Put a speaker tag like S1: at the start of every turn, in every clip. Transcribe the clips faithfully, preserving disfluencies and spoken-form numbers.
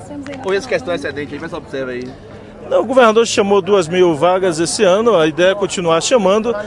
S1: Ou essa questão excedente aí, mas observa aí.
S2: Não, o governador chamou duas mil vagas esse ano, a ideia é continuar chamando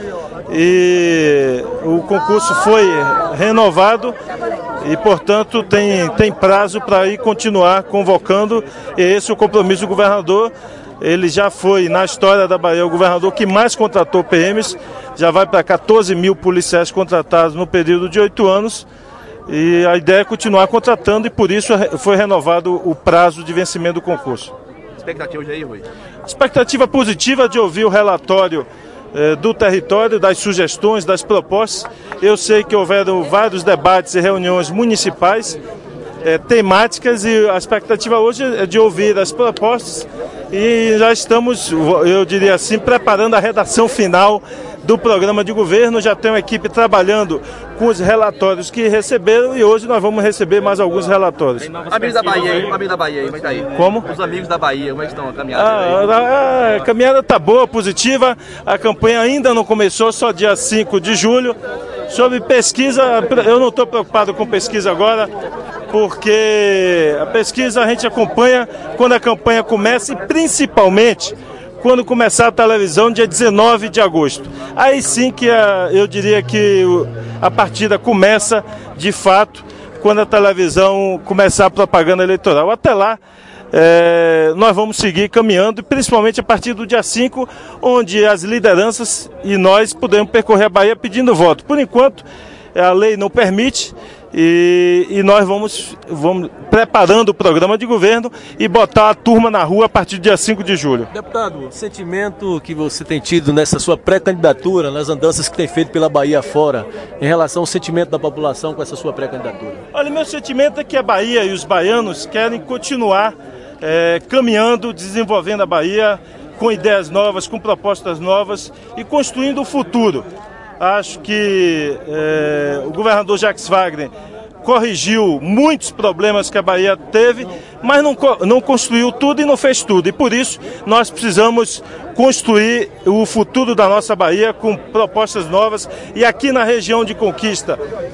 S2: e o concurso foi renovado e, portanto, tem, tem prazo para ir continuar convocando, e esse é o compromisso do governador. Ele já foi, na história da Bahia, o governador que mais contratou P Ms, já vai para quatorze mil policiais contratados no período de oito anos, e a ideia é continuar contratando e, por isso, foi renovado o prazo de vencimento do concurso.
S1: Expectativa hoje aí, Rui?
S2: Expectativa positiva de ouvir o relatório eh, do território, das sugestões, das propostas. Eu sei que houveram vários debates e reuniões municipais, eh, temáticas, e a expectativa hoje é de ouvir as propostas e já estamos, eu diria assim, preparando a redação final do programa de governo. Já tem uma equipe trabalhando com os relatórios que receberam e hoje nós vamos receber mais alguns relatórios.
S1: Amigos da Bahia aí, amigos da Bahia aí, como é que tá aí?
S2: Como?
S1: Os amigos da Bahia, como é que estão a caminhada?
S2: Ah, a, a caminhada está boa, positiva, a campanha ainda não começou, só dia cinco de julho. Sobre pesquisa, eu não estou preocupado com pesquisa agora, porque a pesquisa a gente acompanha quando a campanha começa e principalmente quando começar a televisão, dia dezenove de agosto. Aí sim que a, eu diria que a partida começa de fato, quando a televisão começar a propaganda eleitoral. Até lá, é, nós vamos seguir caminhando, principalmente a partir do dia cinco, onde as lideranças e nós podemos percorrer a Bahia pedindo voto. Por enquanto, a lei não permite, E, e nós vamos, vamos preparando o programa de governo e botar a turma na rua a partir do dia cinco de julho.
S3: Deputado, o sentimento que você tem tido nessa sua pré-candidatura, nas andanças que tem feito pela Bahia fora, em relação ao sentimento da população com essa sua pré-candidatura?
S2: Olha, meu sentimento é que a Bahia e os baianos querem continuar é, caminhando, desenvolvendo a Bahia com ideias novas, com propostas novas e construindo o futuro. Acho que é, o governador Jacques Wagner corrigiu muitos problemas que a Bahia teve, mas não, não construiu tudo e não fez tudo. E por isso nós precisamos construir o futuro da nossa Bahia com propostas novas. E aqui na região de Conquista,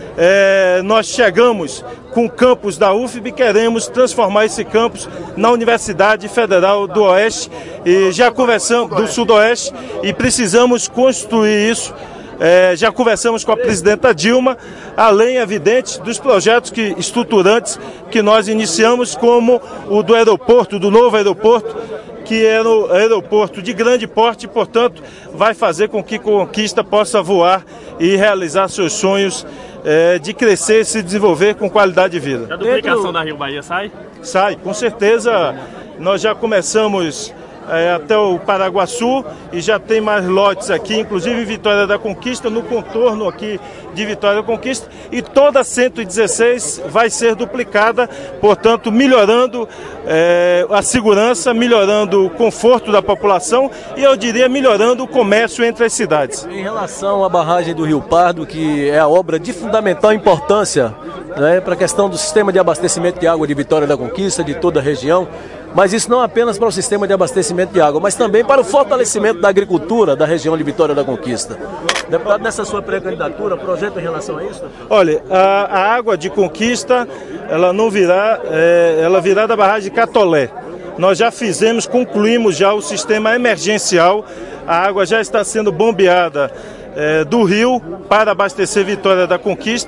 S2: é, nós chegamos com o campus da U F B e queremos transformar esse campus na Universidade Federal do Oeste, e já conversamos do Sudoeste, e precisamos construir isso. É, já conversamos com a presidenta Dilma, além, evidente, dos projetos que, estruturantes que nós iniciamos, como o do aeroporto, do novo aeroporto, que é um aeroporto de grande porte, e, portanto, vai fazer com que Conquista possa voar e realizar seus sonhos é, de crescer e se desenvolver com qualidade de vida.
S4: A duplicação da Rio Bahia sai?
S2: Sai, com certeza. Nós já começamos É, até o Paraguaçu e já tem mais lotes aqui, inclusive em Vitória da Conquista, no contorno aqui de Vitória da Conquista, e toda a cento e dezesseis vai ser duplicada, portanto melhorando é, a segurança, melhorando o conforto da população e, eu diria, melhorando o comércio entre as cidades.
S3: Em relação à barragem do Rio Pardo, que é a obra de fundamental importância, né, para a questão do sistema de abastecimento de água de Vitória da Conquista, de toda a região, mas isso não apenas para o sistema de abastecimento de água, mas também para o fortalecimento da agricultura da região de Vitória da Conquista. Deputado, nessa sua pré-candidatura, projeto em relação a isso?
S2: Olha, a, a água de Conquista, ela não virá, é, ela virá da barragem de Catolé. Nós já fizemos, concluímos já o sistema emergencial, a água já está sendo bombeada é, do rio para abastecer Vitória da Conquista.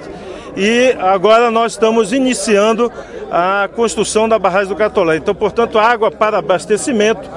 S2: E agora nós estamos iniciando a construção da barragem do Catolé. Então, portanto, a água para abastecimento,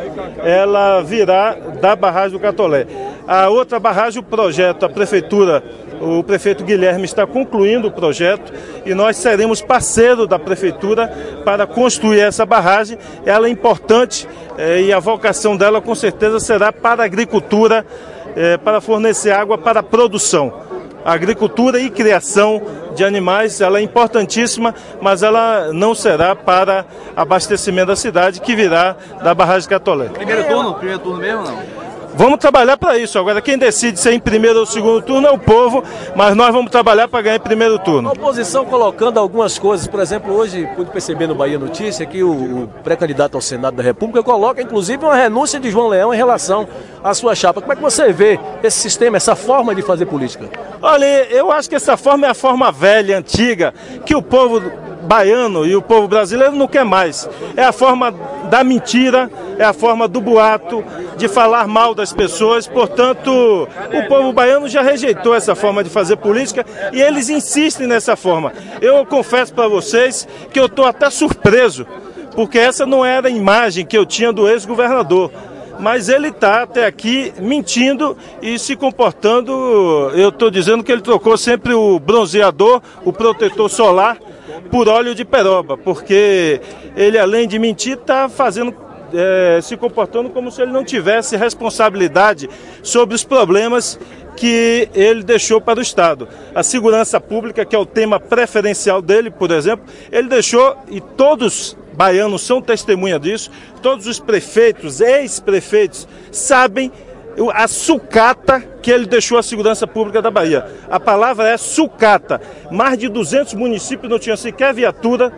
S2: ela virá da barragem do Catolé. A outra barragem, o projeto, a prefeitura, o prefeito Guilherme está concluindo o projeto e nós seremos parceiro da prefeitura para construir essa barragem. Ela é importante eh, e a vocação dela com certeza será para a agricultura, eh, para fornecer água para a produção. A agricultura e criação de animais, ela é importantíssima, mas ela não será para abastecimento da cidade, que virá da barragem Catolé.
S1: Primeiro turno? Primeiro turno mesmo ou não?
S2: Vamos trabalhar para isso. Agora, quem decide se é em primeiro ou segundo turno é o povo, mas nós vamos trabalhar para ganhar em primeiro turno.
S3: A oposição colocando algumas coisas, por exemplo, hoje pude perceber no Bahia Notícia que o, o pré-candidato ao Senado da República coloca, inclusive, uma renúncia de João Leão em relação à sua chapa. Como é que você vê esse sistema, essa forma de fazer política?
S2: Olha, eu acho que essa forma é a forma velha, antiga, que o povo baiano e o povo brasileiro não quer mais. É a forma da mentira, é a forma do boato, de falar mal das pessoas. Portanto, o povo baiano já rejeitou essa forma de fazer política e eles insistem nessa forma. Eu confesso para vocês que eu estou até surpreso, porque essa não era a imagem que eu tinha do ex-governador. Mas ele está até aqui mentindo e se comportando. Eu estou dizendo que ele trocou sempre o bronzeador, o protetor solar, por óleo de peroba, porque ele, além de mentir, está fazendo, é, se comportando como se ele não tivesse responsabilidade sobre os problemas que ele deixou para o Estado. A segurança pública, que é o tema preferencial dele, por exemplo, ele deixou, e todos baianos são testemunha disso, todos os prefeitos, ex-prefeitos, sabem a sucata que ele deixou a segurança pública da Bahia. A palavra é sucata. Mais de duzentos municípios não tinham sequer viatura,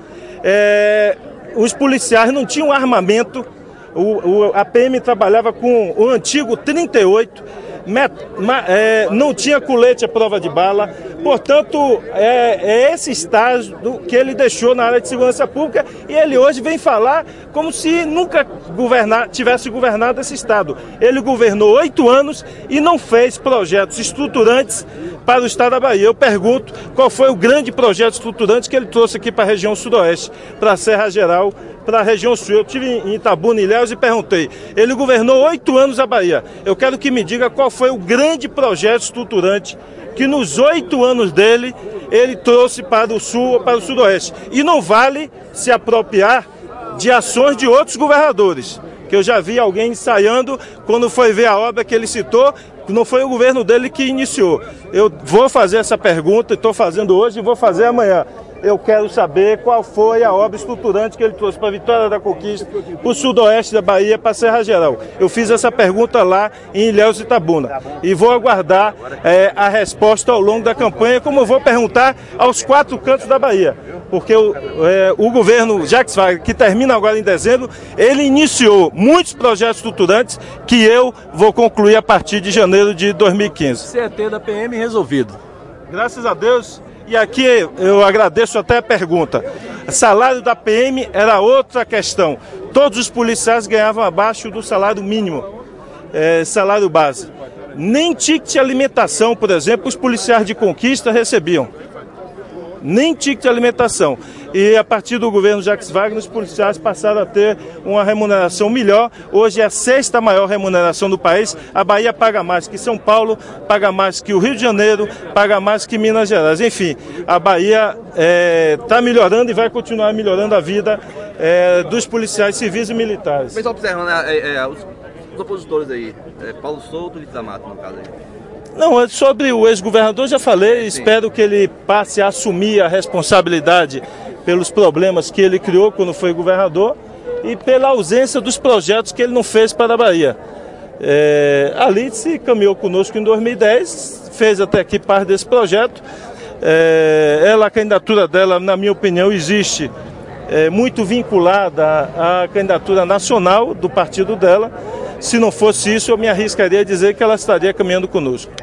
S2: é, os policiais não tinham armamento, o, o, a P M trabalhava com o antigo trinta e oito, Met, ma, é, não tinha colete à prova de bala. Portanto, é, é esse estágio do, que ele deixou na área de segurança pública, e ele hoje vem falar como se nunca governar, tivesse governado esse Estado. Ele governou oito anos e não fez projetos estruturantes para o Estado da Bahia. Eu pergunto qual foi o grande projeto estruturante que ele trouxe aqui para a região sudoeste, para a Serra Geral, para a região sul. Eu estive em Itabuna, Ilhéus, e perguntei. Ele governou oito anos a Bahia. Eu quero que me diga qual foi o grande projeto estruturante que nos oito anos dele ele trouxe para o sul ou para o sudoeste. E não vale se apropriar de ações de outros governadores, que eu já vi alguém ensaiando quando foi ver a obra que ele citou, não foi o governo dele que iniciou. Eu vou fazer essa pergunta, estou fazendo hoje e vou fazer amanhã. Eu quero saber qual foi a obra estruturante que ele trouxe para a Vitória da Conquista, para o sudoeste da Bahia, para a Serra Geral. Eu fiz essa pergunta lá em Ilhéus e Itabuna. E vou aguardar é, a resposta ao longo da campanha, como eu vou perguntar aos quatro cantos da Bahia. Porque o, é, o governo Jacques Wagner, que termina agora em dezembro, ele iniciou muitos projetos estruturantes que eu vou concluir a partir de janeiro de dois mil e quinze.
S3: C T da P M resolvido.
S2: Graças a Deus. E aqui eu agradeço até a pergunta. O salário da P M era outra questão. Todos os policiais ganhavam abaixo do salário mínimo, é, salário base. Nem ticket de alimentação, por exemplo, os policiais de Conquista recebiam. Nem ticket de alimentação. E a partir do governo Jacques Wagner, os policiais passaram a ter uma remuneração melhor. Hoje é a sexta maior remuneração do país. A Bahia paga mais que São Paulo, paga mais que o Rio de Janeiro, paga mais que Minas Gerais. Enfim, a Bahia está é, melhorando e vai continuar melhorando a vida é, dos policiais civis e militares.
S1: Mas observando é, é, é, os, os opositores aí, é, Paulo Souto e da Mata, no caso aí.
S2: Não, sobre o ex-governador já falei, Sim. Espero que ele passe a assumir a responsabilidade pelos problemas que ele criou quando foi governador e pela ausência dos projetos que ele não fez para a Bahia. É, a Alice caminhou conosco em dois mil e dez, fez até aqui parte desse projeto. É, ela, a candidatura dela, na minha opinião, existe é, muito vinculada à candidatura nacional do partido dela. Se não fosse isso, eu me arriscaria a dizer que ela estaria caminhando conosco.